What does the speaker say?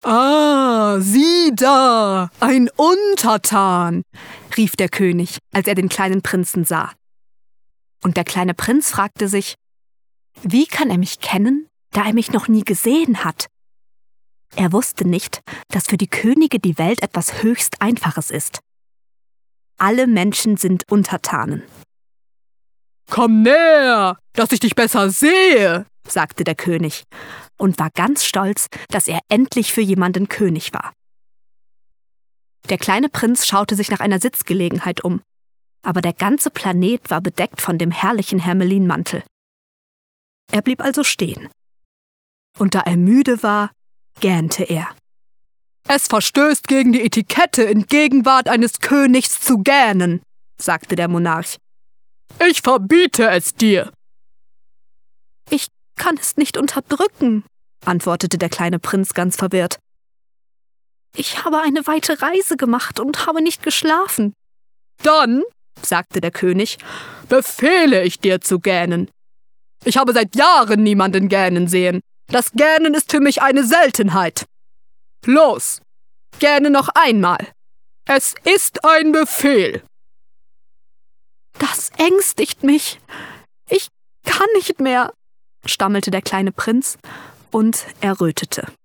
»Ah, sieh da, ein Untertan«, rief der König, als er den kleinen Prinzen sah. Und der kleine Prinz fragte sich, wie kann er mich kennen, da er mich noch nie gesehen hat? Er wusste nicht, dass für die Könige die Welt etwas höchst Einfaches ist. Alle Menschen sind Untertanen. »Komm näher, dass ich dich besser sehe«, sagte der König und war ganz stolz, dass er endlich für jemanden König war. Der kleine Prinz schaute sich nach einer Sitzgelegenheit um, aber der ganze Planet war bedeckt von dem herrlichen Hermelinmantel. Er blieb also stehen. Und da er müde war, gähnte er. »Es verstößt gegen die Etikette, in Gegenwart eines Königs zu gähnen«, sagte der Monarch. »Ich verbiete es dir.« »Ich kann es nicht unterdrücken«, antwortete der kleine Prinz ganz verwirrt. »Ich habe eine weite Reise gemacht und habe nicht geschlafen.« »Dann«, sagte der König, »befehle ich dir zu gähnen. Ich habe seit Jahren niemanden gähnen sehen. Das Gähnen ist für mich eine Seltenheit. Los, gähne noch einmal. Es ist ein Befehl.« »Das ängstigt mich. Ich kann nicht mehr«, stammelte der kleine Prinz und errötete.